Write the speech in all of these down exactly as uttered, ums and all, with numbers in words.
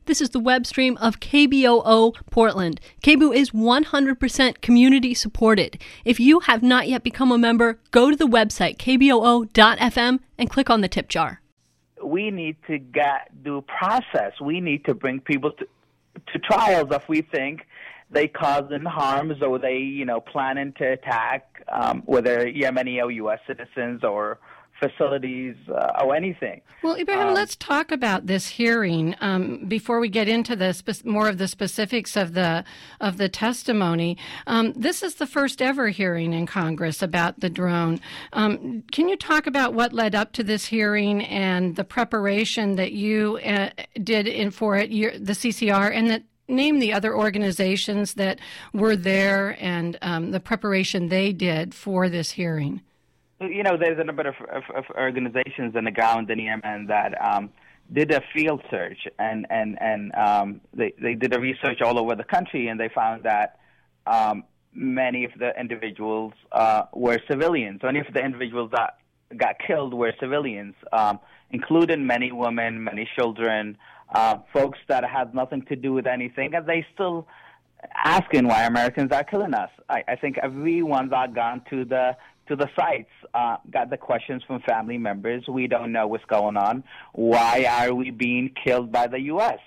This is the web stream of K B O O Portland. K B O O is one hundred percent community supported. If you have not yet become a member, go to the website k b o o dot f m and click on the tip jar. We need to get due process. We need to bring people to, to trials if we think they cause them harms or they, you know, planning to attack, um, whether Yemeni or U S citizens or facilities uh, or anything. Well, Ibrahim, um, let's talk about this hearing um, before we get into the spe- more of the specifics of the of the testimony. Um, this is the first ever hearing in Congress about the drone. Um, can you talk about what led up to this hearing and the preparation that you uh, did in for it, your, the C C R, and that name the other organizations that were there and um, the preparation they did for this hearing? You know, there's a number of, of, of organizations on the ground in Yemen that um, did a field search, and and and um, they they did a research all over the country, and they found that um, many of the individuals uh, were civilians. Many of the individuals that got killed were civilians, um, including many women, many children, uh, folks that had nothing to do with anything, and they still asking why Americans are killing us. I, I think everyone that gone to the to the sites uh, got the questions from family members. We don't know what's going on. Why are we being killed by the U S?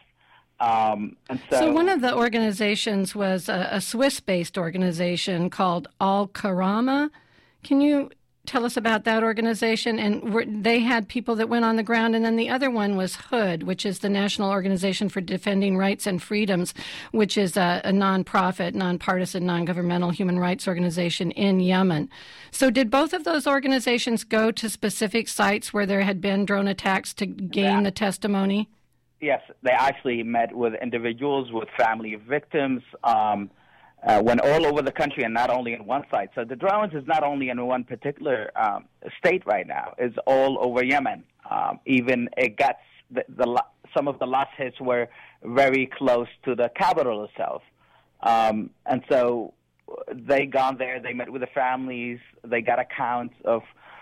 Um, and so, so one of the organizations was a, a Swiss-based organization called Al-Karama. Can you tell us about that organization? And were, they had people that went on the ground, and then the other one was HOOD, which is the National Organization for Defending Rights and Freedoms, which is a, a nonprofit, nonpartisan, non-governmental human rights organization in Yemen. So did both of those organizations go to specific sites where there had been drone attacks to gain yeah. the testimony? Yes, they actually met with individuals, with family of victims, um, Uh, went all over the country and not only in one site. So the drones is not only in one particular um, state right now. It's all over Yemen. Um, even it got the, the some of the last hits were very close to the capital itself. Um, and so they gone there. They met with the families. They got accounts of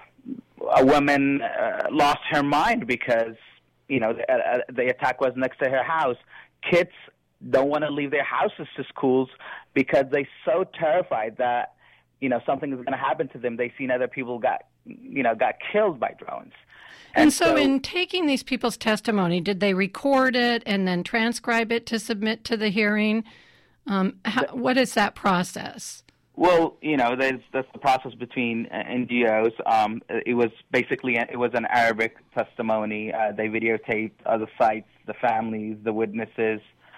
a woman uh, lost her mind because you know the, uh, the attack was next to her house. Kids don't want to leave their houses to schools because they're so terrified that, you know, something is going to happen to them. They've seen other people got, you know, got killed by drones. And, and so, so in taking these people's testimony, did they record it and then transcribe it to submit to the hearing? Um, how, what is that process? Well, you know, there's that's the process between uh, N G Os. Um, it was basically it was an Arabic testimony. Uh, they videotaped other sites, the families, the witnesses.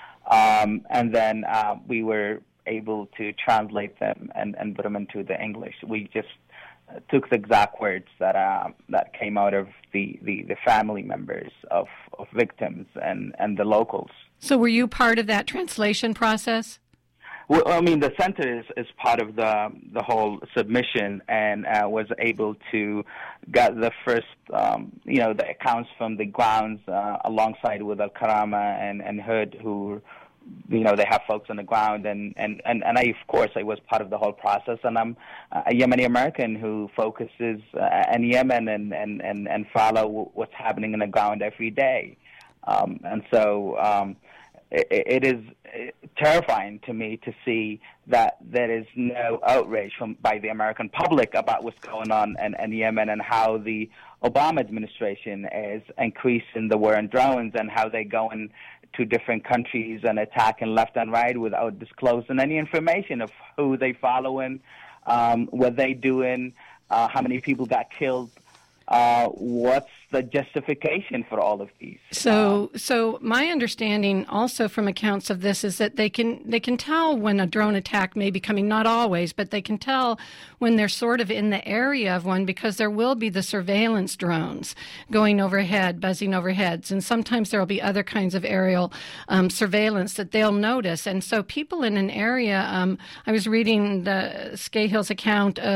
Um, and then uh, we were able to translate them and, and put them into the English. We just uh, took the exact words that uh, that came out of the, the, the family members of, of victims and, and the locals. So were you part of that translation process? Well, I mean, the center is, is part of the the whole submission, and uh, was able to get the first, um, you know, the accounts from the grounds uh, alongside with Al-Karama and, and HOOD, who, you know, they have folks on the ground, and, and, and, and I, of course, I was part of the whole process, and I'm a Yemeni American who focuses uh, in Yemen and, and, and, and follow what's happening on the ground every day. Um, and so, um, It, it is terrifying to me to see that there is no outrage from by the American public about what's going on in, in Yemen, and how the Obama administration is increasing the war on drones, and how they go into different countries and attacking left and right without disclosing any information of who they following, um, what they doing, uh, how many people got killed. Uh, what's the justification for all of these? So, so my understanding also from accounts of this is that they can they can tell when a drone attack may be coming. Not always, but they can tell when they're sort of in the area of one, because there will be the surveillance drones going overhead, buzzing overheads, and sometimes there will be other kinds of aerial um, surveillance that they'll notice. And so, people in an area, um, I was reading the Scahill's account of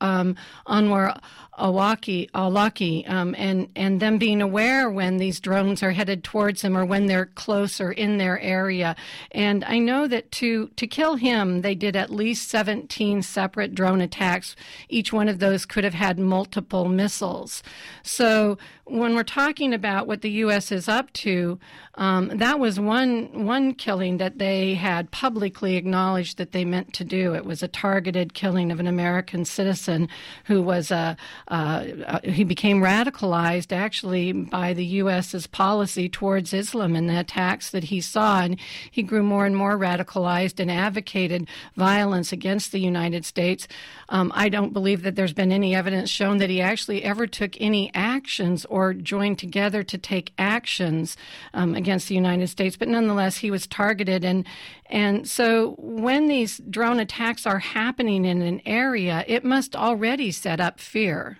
um, Anwar Awlaki, Awlaki um, and, and them being aware when these drones are headed towards them or when they're close or in their area. And I know that to, to kill him, they did at least seventeen separate drone attacks. Each one of those could have had multiple missiles. So when we're talking about what the U S is up to, um, that was one one killing that they had publicly acknowledged that they meant to do. It was a targeted killing of an American citizen who was a uh, uh, he became radicalized actually by the U S's policy towards Islam and the attacks that he saw, and he grew more and more radicalized and advocated violence against the United States. Um, I don't believe that there's been any evidence shown that he actually ever took any actions or joined together to take actions um, against the United States, but nonetheless, he was targeted. And and so when these drone attacks are happening in an area, it must already set up fear.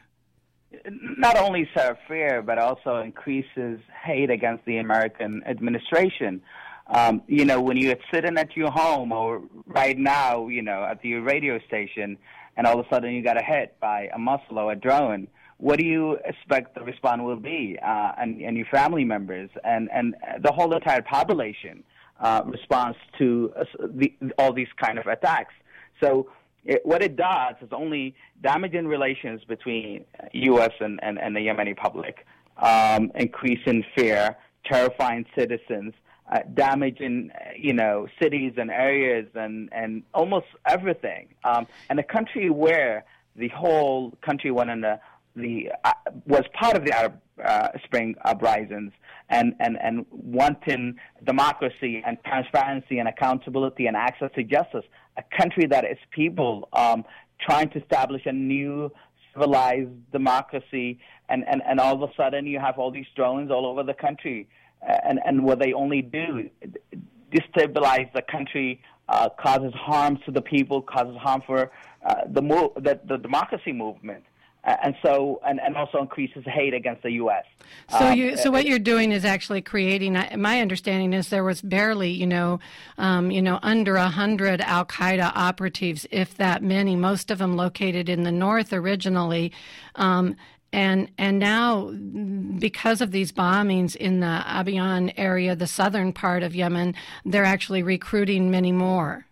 Not only set up fear, but also increases hate against the American administration. Um, you know, when you're sitting at your home or right now, you know, at your radio station, and all of a sudden you got hit by a missile or a drone, what do you expect the response will be, uh, and, and your family members and, and the whole entire population uh, responds to uh, the, all these kind of attacks? So it, what it does is only damaging relations between U S and, and, and the Yemeni public, um, increasing fear, terrifying citizens, uh, damaging, you know, cities and areas and, and almost everything. Um, and a country where the whole country went in a the uh, was part of the Arab uh, Spring uprisings and, and, and wanting democracy and transparency and accountability and access to justice, a country that is people um, trying to establish a new civilized democracy, and, and, and all of a sudden you have all these drones all over the country, and, and what they only do, destabilize the country, uh, causes harm to the people, causes harm for uh, the, move, the, the democracy movement. And so, and, and also increases hate against the U S. So, um, you, so what you're doing is actually creating. My understanding is there was barely, you know, um, you know, under a hundred Al Qaeda operatives, if that many. Most of them located in the north originally, um, and and now because of these bombings in the Abiyan area, the southern part of Yemen, they're actually recruiting many more.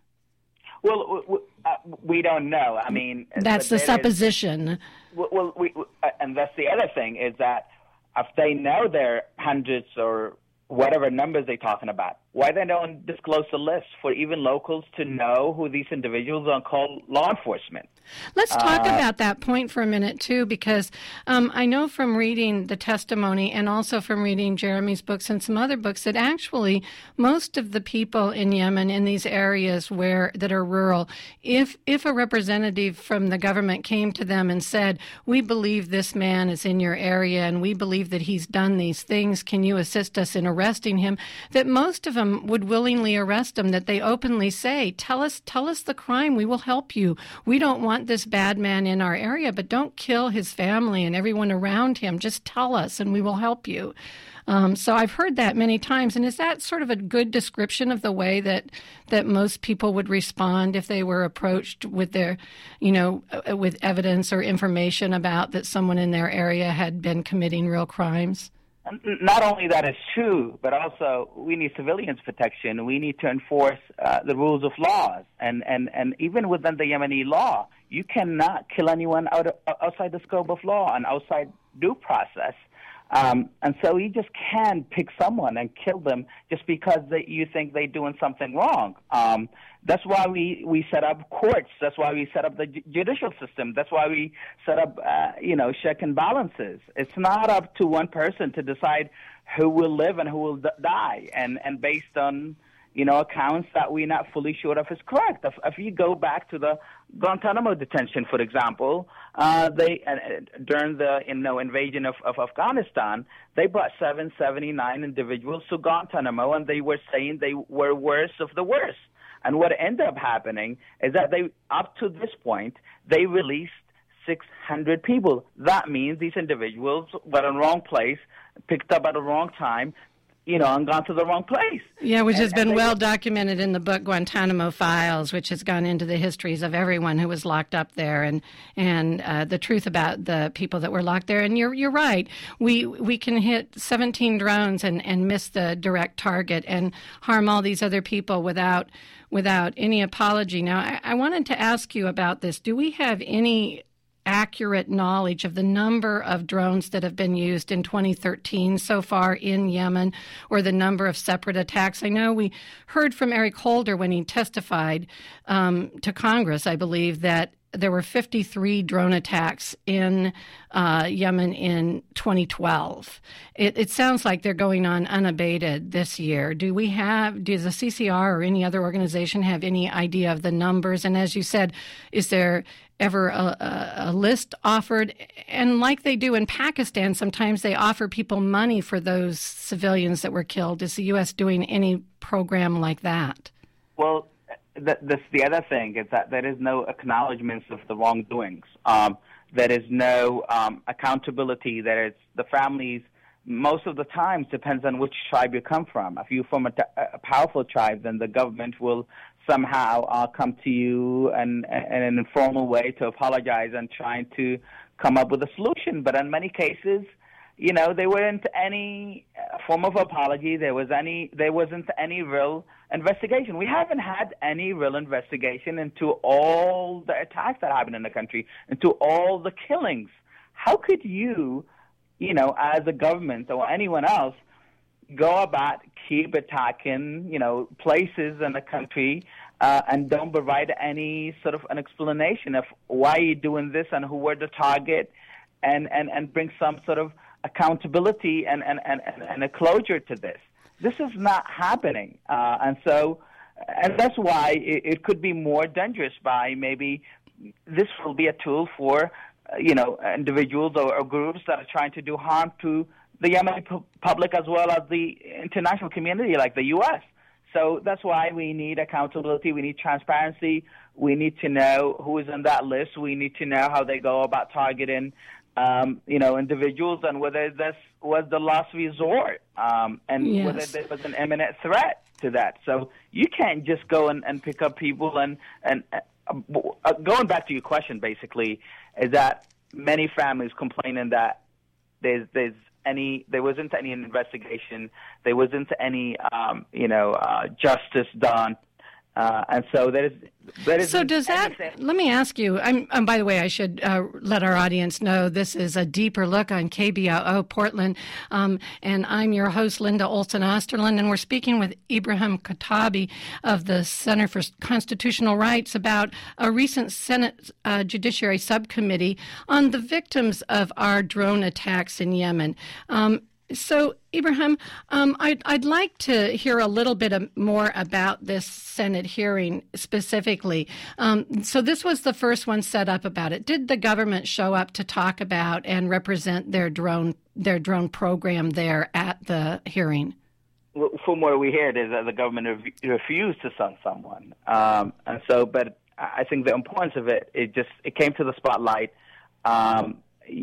Well. W- Uh, we don't know. I mean, that's the supposition. Is, well, we, uh, and that's the other thing is that if they know there are hundreds or whatever numbers they're talking about, why they don't disclose the list for even locals to know who these individuals are and call law enforcement? Let's talk uh, about that point for a minute, too, because um, I know from reading the testimony and also from reading Jeremy's books and some other books that actually most of the people in Yemen in these areas where that are rural, if if a representative from the government came to them and said, we believe this man is in your area and we believe that he's done these things, can you assist us in arresting him, that most of them would willingly arrest him, that they openly say, tell us, tell us the crime, we will help you. We don't want this bad man in our area, but don't kill his family and everyone around him. Just tell us and we will help you. Um, so I've heard that many times. And is that sort of a good description of the way that that most people would respond if they were approached with their, you know, uh, with evidence or information about that someone in their area had been committing real crimes? Not only that is true, but also we need civilians protection. We need to enforce uh, the rules of laws. And, and, and even within the Yemeni law, you cannot kill anyone out of, outside the scope of law and outside due process. Um, and so you just can't pick someone and kill them just because they, you think they're doing something wrong. Um, that's why we, we set up courts. That's why we set up the ju- judicial system. That's why we set up, uh, you know, check and balances. It's not up to one person to decide who will live and who will d- die, and, and based on, you know, accounts that we're not fully sure of is correct. If, if you go back to the Guantanamo detention, for example, uh, they uh, during the you know invasion of, of Afghanistan, they brought seven hundred seventy-nine individuals to Guantanamo, and they were saying they were worst of the worst. And what ended up happening is that they, up to this point, they released six hundred people. That means these individuals were in the wrong place, picked up at the wrong time, you know, and gone to the wrong place. Yeah, which and, has been they, well documented in the book Guantanamo Files, which has gone into the histories of everyone who was locked up there and and uh, the truth about the people that were locked there. And you're you're right. We we can hit seventeen drones and, and miss the direct target and harm all these other people without without any apology. Now, I, I wanted to ask you about this. Do we have any accurate knowledge of the number of drones that have been used in twenty thirteen so far in Yemen, or the number of separate attacks? I know we heard from Eric Holder when he testified um, to Congress, I believe, that there were fifty-three drone attacks in uh, Yemen in twenty twelve. It, it sounds like they're going on unabated this year. Do we have, does the C C R or any other organization have any idea of the numbers? And as you said, is there ever a, a, a list offered? And like they do in Pakistan, sometimes they offer people money for those civilians that were killed. Is the U S doing any program like that? Well, th- this, the other thing is that there is no acknowledgments of the wrongdoings. Um, there is no um, accountability. There is the families. Most of the time, depends on which tribe you come from. If you're from a, t- a powerful tribe, then the government will somehow uh, come to you and in an informal way to apologize and trying to come up with a solution. But in many cases, you know, there weren't any form of apology. There was any. There wasn't any real investigation. We haven't had any real investigation into all the attacks that happened in the country, into all the killings. How could you, you know, as a government or anyone else, go about keep attacking, you know, places in the country uh, and don't provide any sort of an explanation of why you're doing this and who were the target, and, and, and bring some sort of accountability and, and, and, and a closure to this. This is not happening. Uh, and so, and that's why it, it could be more dangerous by maybe this will be a tool for, uh, you know, individuals or, or groups that are trying to do harm to the Yemeni pu- public as well as the international community like the U S. So that's why we need accountability. We need transparency. We need to know who is on that list. We need to know how they go about targeting, um, you know, individuals, and whether this was the last resort, um, and yes. whether there was an imminent threat to that. So you can't just go and, and pick up people. And, and uh, going back to your question, basically, is that many families complaining that there's there's any there wasn't any investigation, there wasn't any um, you know uh, justice done, uh, and so there is. There so does that? Anything. Let me ask you. I'm. Um, by the way, I should uh, let our audience know this is a deeper look on K B O O Portland, um, and I'm your host, Linda Olson Osterlund, and we're speaking with Ibrahim Khattabi of the Center for Constitutional Rights about a recent Senate uh, Judiciary Subcommittee on the victims of our drone attacks in Yemen. Um, So, Ibrahim, um, I'd, I'd like to hear a little bit of, more about this Senate hearing specifically. Um, so this was the first one set up about it. Did the government show up to talk about and represent their drone their drone program there at the hearing? Well, from what we heard is that the government re- refused to send someone. Um, and so, but I think the importance of it, it just it came to the spotlight. Um,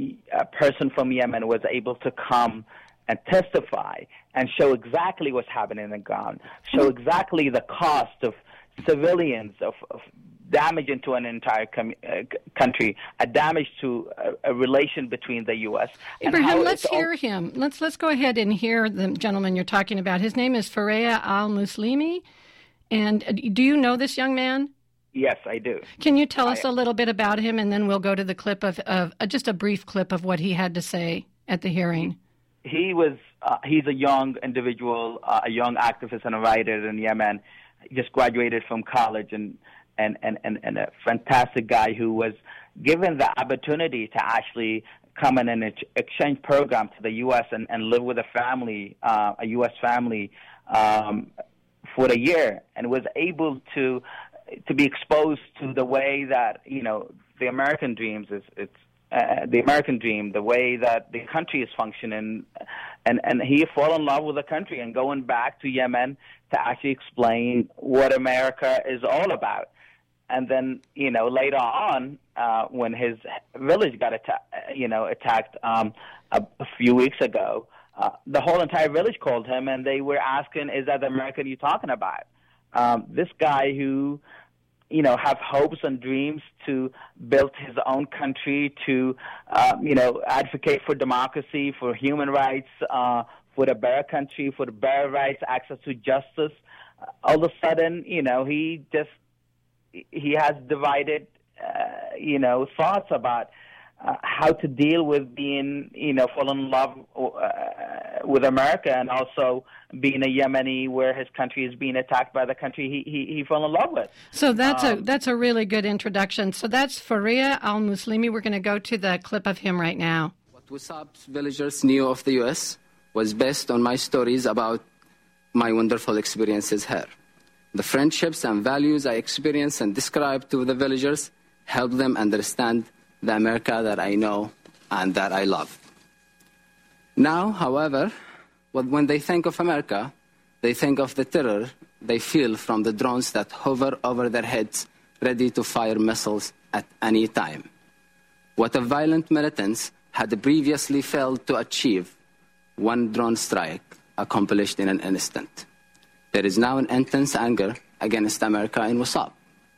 a person from Yemen was able to come and testify and show exactly what's happening on the ground, show exactly the cost of civilians, of, of damage into an entire com- uh, country, a damage to a, a relation between the U S. Ibrahim, let's hear all- him. Let's let's go ahead and hear the gentleman you're talking about. His name is Fareeha Al-Muslimi. And do you know this young man? Yes, I do. Can you tell us I, a little bit about him, and then we'll go to the clip of, of uh, just a brief clip of what he had to say at the hearing? He was, uh, he's a young individual, uh, a young activist and a writer in Yemen. He just graduated from college and, and, and, and, and a fantastic guy who was given the opportunity to actually come in an exchange program to the U S and, and live with a family, uh, a U S family, um, for a year, and was able to, to be exposed to the way that, you know, the American dreams is, it's, Uh, the American dream, the way that the country is functioning, and, and he fell in love with the country and going back to Yemen to actually explain what America is all about. And then, you know, later on, uh, when his village got atta- you know, attacked um, a, a few weeks ago, uh, the whole entire village called him, and they were asking, "Is that the American you're talking about?" Um, this guy who, you know, have hopes and dreams to build his own country, to, uh, you know, advocate for democracy, for human rights, uh, for a better country, for the better rights, access to justice. Uh, all of a sudden, you know, he just, he has divided, uh, you know, thoughts about uh, how to deal with being, you know, fall in love uh, with America, and also being a Yemeni where his country is being attacked by the country he he, he fell in love with. So that's um, a that's a really good introduction. So that's Faria al-Muslimi. We're going to go to the clip of him right now. What Wasab's villagers knew of the U S was based on my stories about my wonderful experiences here. The friendships and values I experienced and described to the villagers helped them understand the America that I know and that I love. Now, however, when they think of America, they think of the terror they feel from the drones that hover over their heads, ready to fire missiles at any time. What a violent militants had previously failed to achieve, one drone strike accomplished in an instant. There is now an intense anger against America in Wasab.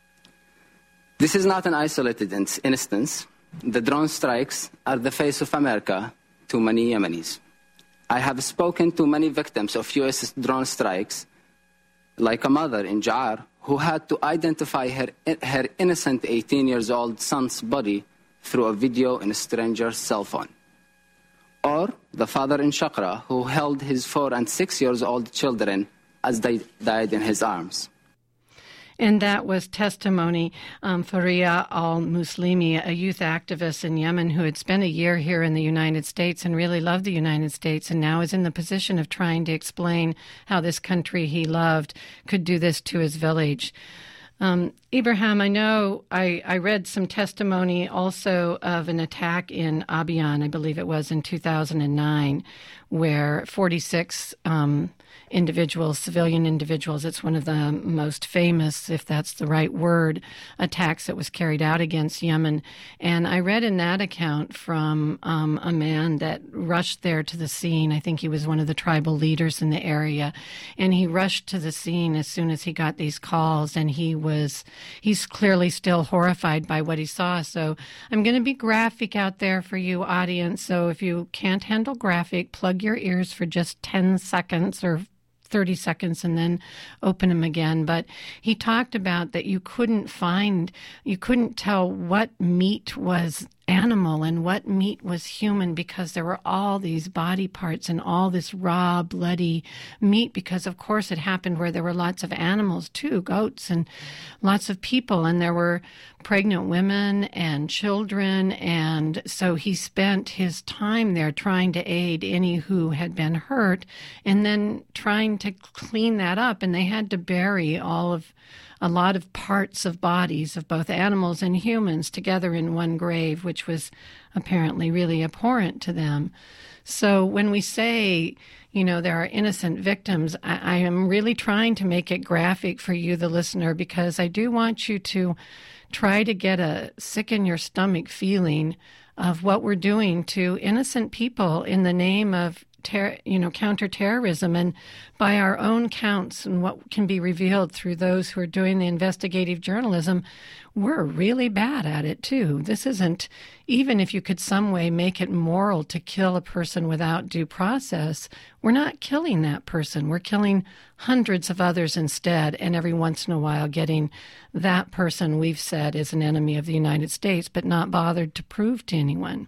This is not an isolated instance. The drone strikes are the face of America to many Yemenis. I have spoken to many victims of U S drone strikes, like a mother in Ja'ar who had to identify her, her innocent eighteen years old son's body through a video in a stranger's cell phone. Or the father in Shaqra who held his four and six years old children as they died in his arms. And that was testimony um, Faria al-Muslimi, a youth activist in Yemen who had spent a year here in the United States and really loved the United States, and now is in the position of trying to explain how this country he loved could do this to his village. Um, Ibrahim, I know I, I read some testimony also of an attack in Abyan, I believe it was in two thousand nine, where forty-six um, individuals, civilian individuals, it's one of the most famous, if that's the right word, attacks that was carried out against Yemen. And I read in that account from um, a man that rushed there to the scene. I think he was one of the tribal leaders in the area. And he rushed to the scene as soon as he got these calls, and he was, he's clearly still horrified by what he saw. So I'm going to be graphic out there for you, audience. So if you can't handle graphic, plug your ears for just ten seconds or thirty seconds and then open them again. But he talked about that you couldn't find, you couldn't tell what meat was animal and what meat was human because there were all these body parts and all this raw, bloody meat because, of course, it happened where there were lots of animals too, goats and lots of people, and there were pregnant women and children, and so he spent his time there trying to aid any who had been hurt and then trying to clean that up, and they had to bury all of a lot of parts of bodies of both animals and humans together in one grave, which was apparently really abhorrent to them. So when we say, you know, there are innocent victims, I, I am really trying to make it graphic for you, the listener, because I do want you to try to get a sick-in-your-stomach feeling of what we're doing to innocent people in the name of Ter- you know, counterterrorism, and by our own counts and what can be revealed through those who are doing the investigative journalism, we're really bad at it too. This isn't, even if you could some way make it moral to kill a person without due process, we're not killing that person. We're killing hundreds of others instead, and every once in a while getting that person we've said is an enemy of the United States, but not bothered to prove to anyone.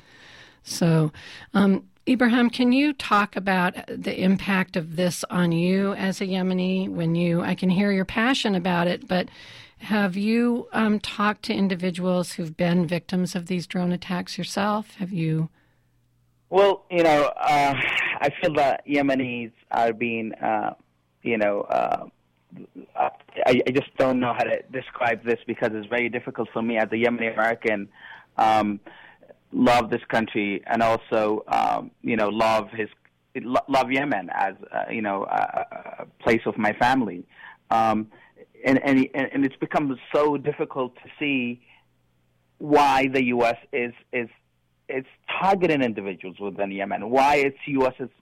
So, um, Ibrahim, can you talk about the impact of this on you as a Yemeni when you, I can hear your passion about it, but have you um, talked to individuals who've been victims of these drone attacks yourself? Have you? Well, you know, uh, I feel that Yemenis are being, uh, you know, uh, I, I just don't know how to describe this because it's very difficult for me as a Yemeni American. Um, love this country and also, um, you know, love his, love Yemen as, uh, you know, a, a place of my family. Um, and, and, and it's become so difficult to see why the U S is, is, is targeting individuals within Yemen, why its U S is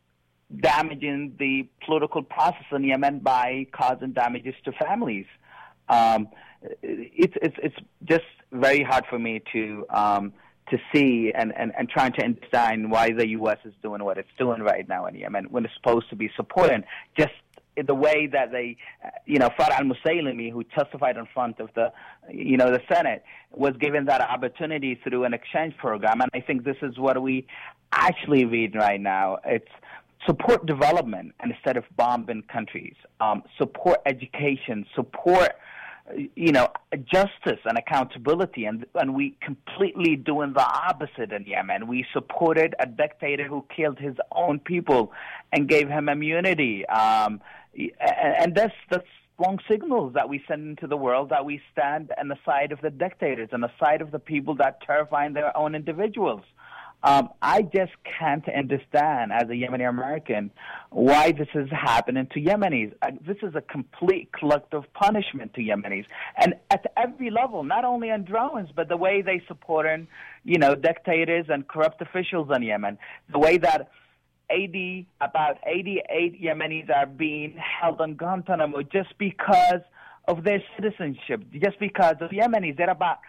damaging the political process in Yemen by causing damages to families. Um, it's, it's it's just very hard for me to um, to see and, and, and trying to understand why the U S is doing what it's doing right now in Yemen when it's supposed to be supporting just the way that they, you know, Farah al-Musaylimi, who testified in front of the, you know, the Senate, was given that opportunity through an exchange program. And I think this is what we actually read right now. It's support development instead of bombing countries, um, support education, support, you know, justice and accountability, and and we completely doing the opposite in Yemen. We supported a dictator who killed his own people and gave him immunity, um, and that's that's wrong signals that we send into the world, that we stand on the side of the dictators and the side of the people that terrify their own individuals. Um, I just can't understand, as a Yemeni American, why this is happening to Yemenis. Uh, this is a complete collective punishment to Yemenis, and at every level, not only on drones, but the way they support, you know, dictators and corrupt officials in Yemen, the way that eighty about eighty-eight Yemenis are being held in Guantanamo just because of their citizenship, just because of Yemenis. There are about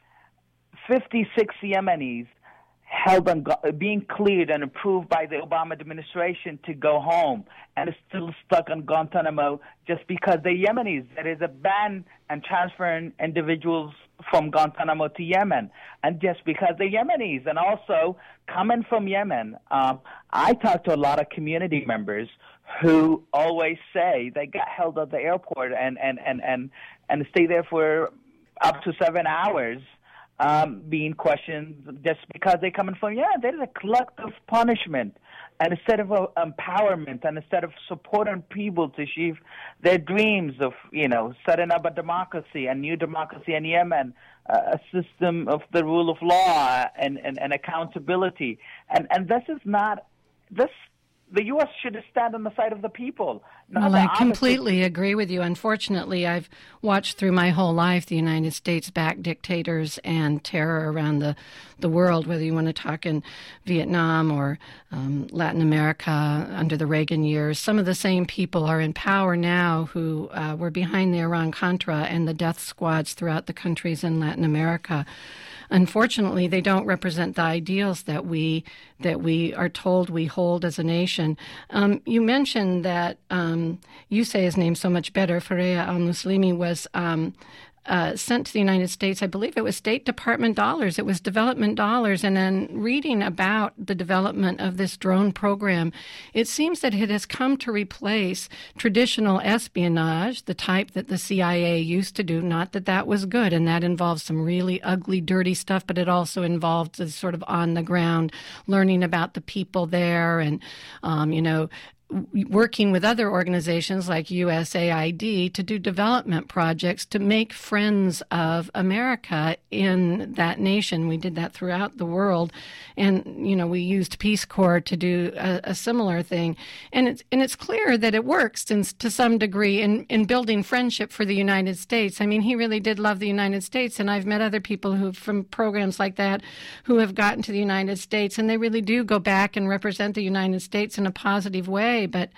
fifty-six Yemenis held on, being cleared and approved by the Obama administration to go home, and is still stuck in Guantanamo just because they're Yemenis. There is a ban on transferring individuals from Guantanamo to Yemen, and just because they're Yemenis. And also, coming from Yemen, um, I talk to a lot of community members who always say they got held at the airport and, and, and, and, and stay there for up to seven hours Um, being questioned just because they're coming from, yeah, there is a collective punishment. And instead of uh, empowerment and instead of supporting people to achieve their dreams of, you know, setting up a democracy, a new democracy in Yemen, uh, a system of the rule of law and, and, and accountability. And, and this is not, this the U S should stand on the side of the people. Well, I completely agree with you. Unfortunately, I've watched through my whole life the United States back dictators and terror around the, the world, whether you want to talk in Vietnam or um, Latin America under the Reagan years. Some of the same people are in power now who uh, were behind the Iran-Contra and the death squads throughout the countries in Latin America. Unfortunately, they don't represent the ideals that we that we are told we hold as a nation. Um, you mentioned that um, you say his name so much better. Fareeha al-Musaylimi was um, uh, sent to the United States. I believe it was State Department dollars. It was development dollars. And then reading about the development of this drone program, it seems that it has come to replace traditional espionage, the type that the C I A used to do. Not that that was good, and that involves some really ugly, dirty stuff, but it also involved the sort of on-the-ground learning about the people there and, um, you know, working with other organizations like U S A I D to do development projects to make friends of America in that nation. We did that throughout the world. And, you know, we used Peace Corps to do a, a similar thing. And it's, and it's clear that it works in, to some degree in, in building friendship for the United States. I mean, he really did love the United States. And I've met other people who, from programs like that, who have gotten to the United States, and they really do go back and represent the United States in a positive way. But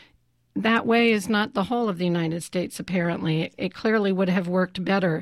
that way is not the whole of the United States, apparently. It, it clearly would have worked better.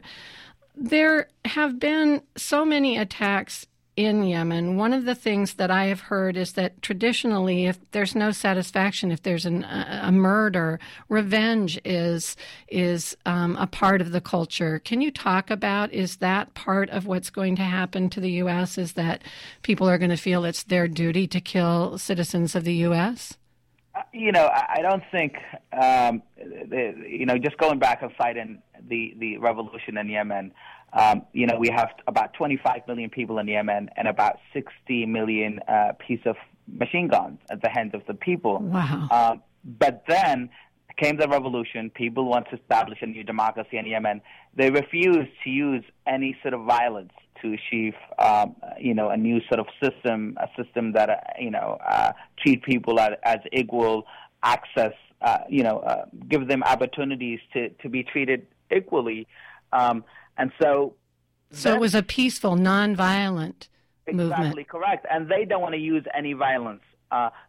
There have been so many attacks in Yemen. One of the things that I have heard is that traditionally, if there's no satisfaction, if there's an, a, a murder, revenge is is um, a part of the culture. Can you talk about, is that part of what's going to happen to the U S? Is that people are going to feel it's their duty to kill citizens of the U S? You know, I don't think, um, the, you know, just going back and fighting the, the revolution in Yemen, um, you know, we have about twenty-five million people in Yemen and about sixty million uh, pieces of machine guns at the hands of the people. Wow. Um, but then came the revolution. People want to establish a new democracy in Yemen. They refused to use any sort of violence to achieve, um, you know, a new sort of system, a system that, uh, you know, uh, treat people as, as equal access, uh, you know, uh, give them opportunities to, to be treated equally. Um, and so... So it was a peaceful, nonviolent exactly movement. Exactly correct. And they don't want to use any violence. Uh,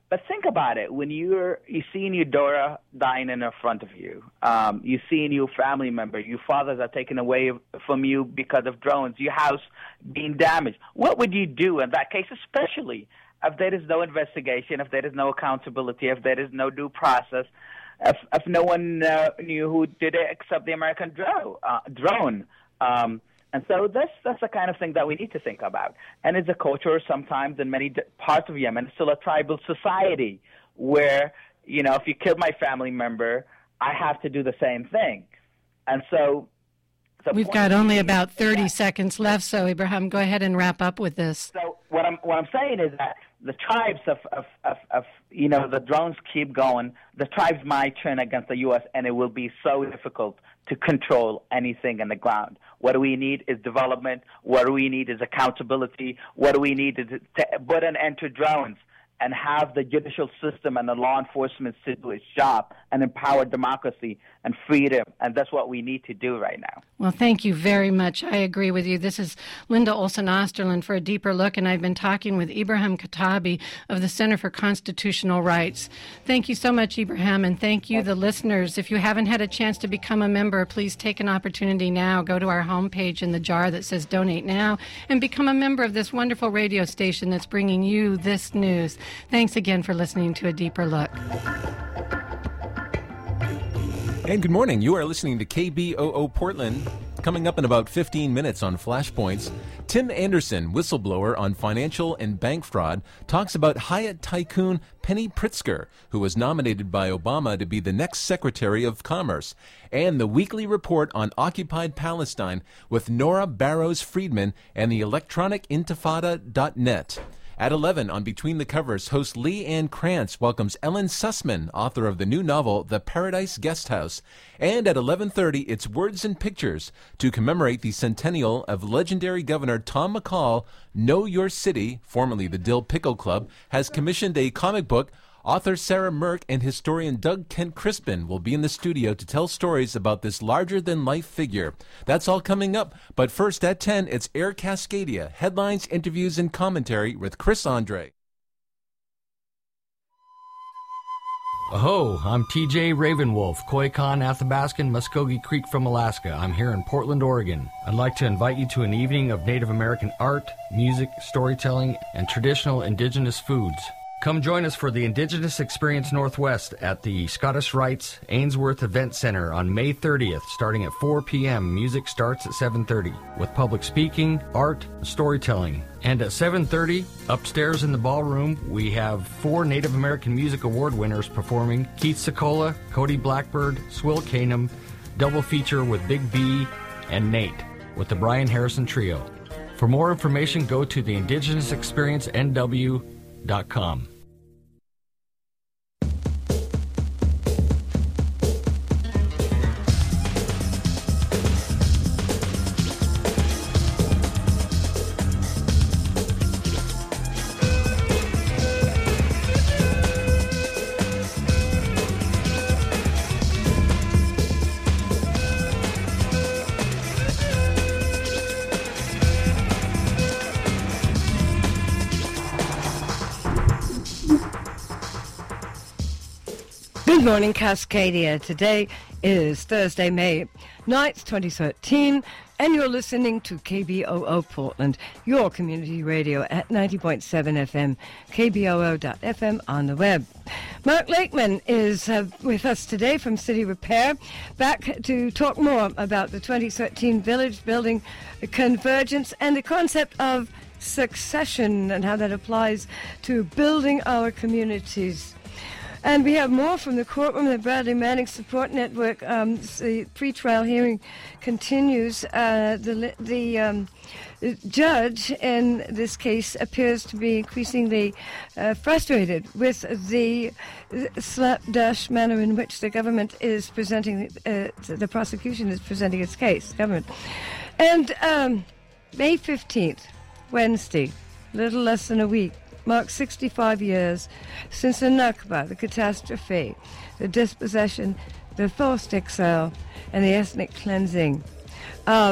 But think about it. When you're you seeing your daughter dying in front of you, um, you seeing your family member, your fathers are taken away from you because of drones, your house being damaged. What would you do in that case, especially if there is no investigation, if there is no accountability, if there is no due process, if, if no one uh, knew who did it except the American dro- uh, drone? Um, And so that's, that's the kind of thing that we need to think about. And it's a culture sometimes in many parts of Yemen, it's still a tribal society where, you know, if you kill my family member, I have to do the same thing. And so... We've got only about thirty seconds left, so Ibrahim, go ahead and wrap up with this. So what I'm what I'm saying is that the tribes of, of, of, of you know, the drones keep going, the tribes might turn against the U S, and it will be so difficult to control anything on the ground. What do we need is development. What do we need is accountability. What do we need is to put an end to drones and have the judicial system and the law enforcement to do its job and empower democracy and freedom. And that's what we need to do right now. Well, thank you very much. I agree with you. This is Linda Olson-Osterlund for A Deeper Look, and I've been talking with Ibrahim Khattabi of the Center for Constitutional Rights. Thank you so much, Ibrahim, and thank you, the listeners. If you haven't had a chance to become a member, please take an opportunity now. Go to our homepage in the jar that says Donate Now and become a member of this wonderful radio station that's bringing you this news. Thanks again for listening to A Deeper Look. And good morning. You are listening to K B O O Portland. Coming up in about fifteen minutes on Flashpoints, Tim Anderson, whistleblower on financial and bank fraud, talks about Hyatt tycoon Penny Pritzker, who was nominated by Obama to be the next Secretary of Commerce, and the weekly report on occupied Palestine with Nora Barrows-Friedman and the electronic intifada dot net. At eleven on Between the Covers, host Lee Ann Krantz welcomes Ellen Sussman, author of the new novel The Paradise Guesthouse. And at eleven thirty, it's Words and Pictures. To commemorate the centennial of legendary Governor Tom McCall, Know Your City, formerly the Dill Pickle Club, has commissioned a comic book. Author Sarah Merck and historian Doug Kent Crispin will be in the studio to tell stories about this larger-than-life figure. That's all coming up, but first at ten, it's Air Cascadia, headlines, interviews, and commentary with Chris Andre. Aho, I'm T J Ravenwolf, Koyukon, Athabascan, Muskogee Creek from Alaska. I'm here in Portland, Oregon. I'd like to invite you to an evening of Native American art, music, storytelling, and traditional indigenous foods. Come join us for the Indigenous Experience Northwest at the Scottish Rites Ainsworth Event Center on May thirtieth, starting at four p.m. Music starts at seven thirty, with public speaking, art, and storytelling. And at seven thirty, upstairs in the ballroom, we have four Native American Music Award winners performing: Keith Secola, Cody Blackbird, Swill Canum, double feature with Big B and Nate, with the Brian Harrison Trio. For more information, go to the indigenous experience n w dot com. Good morning, Cascadia. Today is Thursday, May ninth, twenty thirteen, and you're listening to K B O O Portland, your community radio at ninety point seven F M, K B O O dot F M on the web. Mark Lakeman is uh, with us today from City Repair, back to talk more about the twenty thirteen Village Building Convergence and the concept of succession and how that applies to building our communities. And we have more from the courtroom, the Bradley Manning Support Network. Um, the pre-trial hearing continues. Uh, the the, um, the judge in this case appears to be increasingly uh, frustrated with the slapdash manner in which the government is presenting, uh, the prosecution is presenting its case, government. And um, May fifteenth, Wednesday, a little less than a week, marks sixty-five years since the Nakba, the catastrophe, the dispossession, the forced exile, and the ethnic cleansing of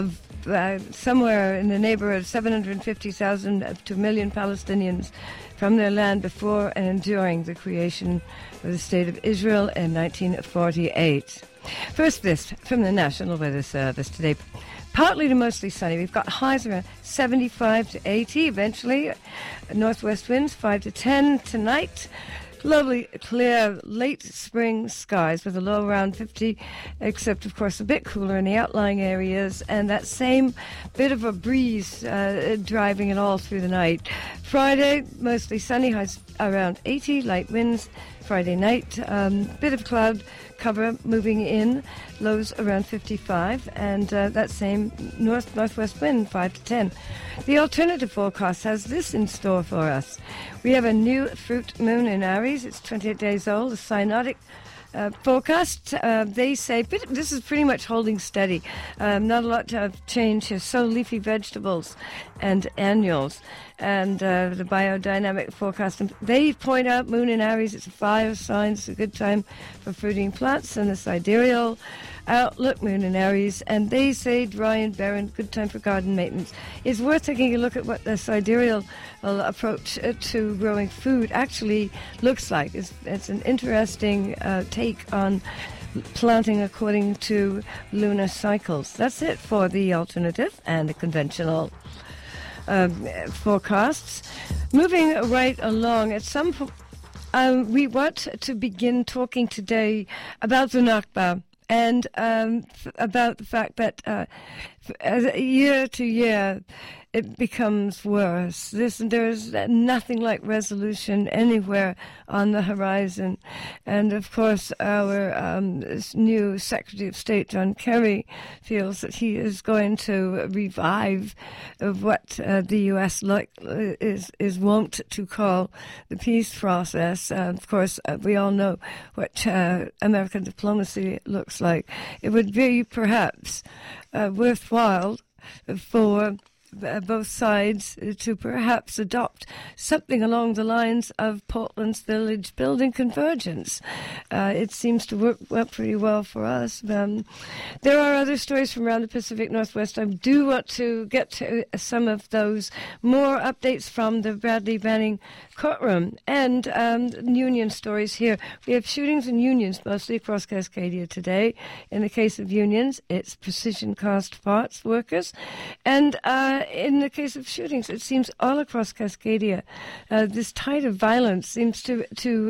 uh, somewhere in the neighborhood of seven hundred fifty thousand to a million Palestinians from their land before and during the creation of the State of Israel in nineteen forty-eight. First, this from the National Weather Service today. Partly to mostly sunny. We've got highs around seventy-five to eighty eventually. Northwest winds five to ten tonight. Lovely, clear, late spring skies with a low around fifty, except, of course, a bit cooler in the outlying areas, and that same bit of a breeze uh, driving it all through the night. Friday, mostly sunny, highs around eighty, light winds. Friday night, um, bit of cloud cover moving in, lows around fifty-five, and uh, that same north northwest wind five to ten. The alternative forecast has this in store for us. We have a new fruit moon in Aries. It's twenty-eight days old, a synodic Uh, forecast. Uh, they say bit, this is pretty much holding steady. Um, not a lot of change here. So leafy vegetables and annuals. And uh, the biodynamic forecast, they point out moon in Aries, it's a fire sign, it's a good time for fruiting plants, and the sidereal outlook, moon in Aries, and they say dry and barren, good time for garden maintenance. It's worth taking a look at what the sidereal uh, approach uh, to growing food actually looks like. It's, it's an interesting uh, take on planting according to lunar cycles. That's it for the alternative and the conventional um, forecasts. Moving right along, at some point, um, we want to begin talking today about the Nakba. And um, f- about the fact that uh, f- year to year it becomes worse. This, there's nothing like resolution anywhere on the horizon. And of course, our um, new Secretary of State, John Kerry, feels that he is going to revive what uh, the U S like, uh, is, is wont to call the peace process. Uh, of course, uh, we all know what uh, American diplomacy looks like. It would be perhaps uh, worthwhile for Uh, both sides uh, to perhaps adopt something along the lines of Portland's village building convergence. Uh, it seems to work well, pretty well for us. Um, there are other stories from around the Pacific Northwest. I do want to get to some of those more updates from the Bradley Banning courtroom and um, union stories here. We have shootings in unions mostly across Cascadia today. In the case of unions, it's precision cast parts workers. And uh, in the case of shootings, it seems all across Cascadia, uh, this tide of violence seems to to